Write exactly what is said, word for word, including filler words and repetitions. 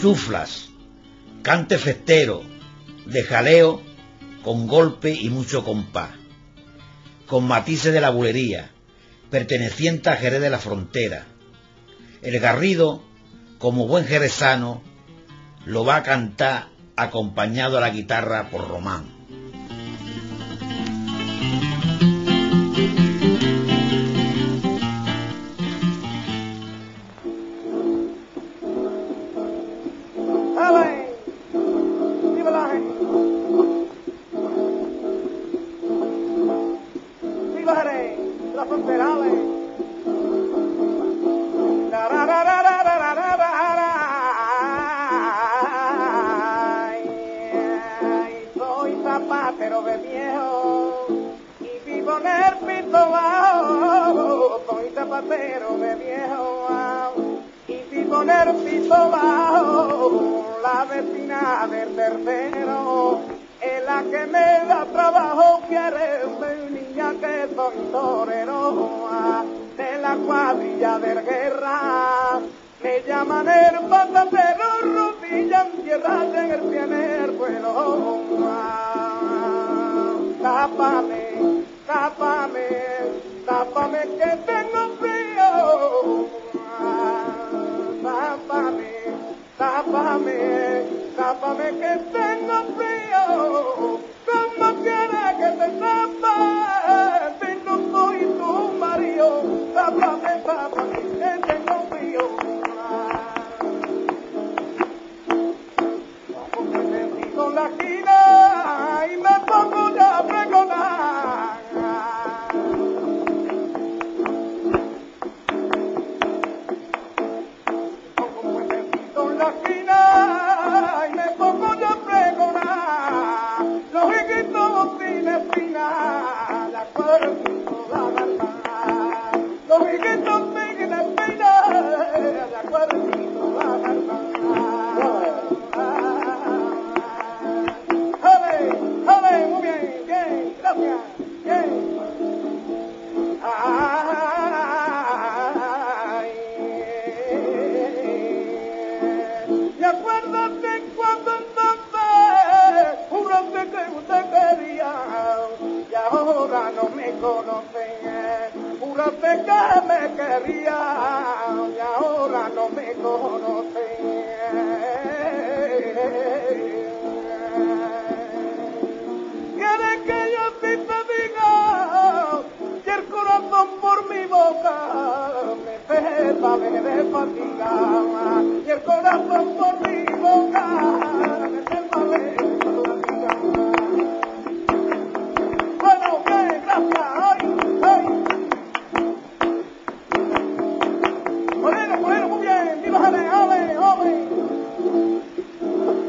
chuflas, cante festero, de jaleo, con golpe y mucho compás, con matices de la bulería, perteneciente a Jerez de la Frontera. El Garrido, como buen jerezano, lo va a cantar acompañado a la guitarra por Román. Zapatero de viejo y vivo en el piso bajo, soy zapatero de viejo y vivo en el piso bajo, la vecina del tercero es la que me da trabajo, quiere mi niña que soy torero de la cuadrilla de guerra, me llaman el patatero, rodilla en tierra en el pie en el vuelo. Tápame, tápame, tápame que tengo frío. Tápame, tápame, tápame que tengo frío. ¿Cómo quieres que te tape? Si no soy tu marido. Tápame, tápame que tengo frío. Como me digo la esquina y me pongo ya a pregonar. Como me digo la esquina y me pongo ya a pregonar. Los hijitos sin espina, la cuerpito la verdad. Los hijitos sin espina, la cuerpito la verdad. Muy bien, bien, gracias, bien. Ay, y acuérdate cuando entonces juraste que usted quería y ahora no me conoce. Juraste que me quería y ahora no me conoce. ¿Quieres que yo sí te diga que el corazón por mi boca me sepa de fatiga? Y el corazón por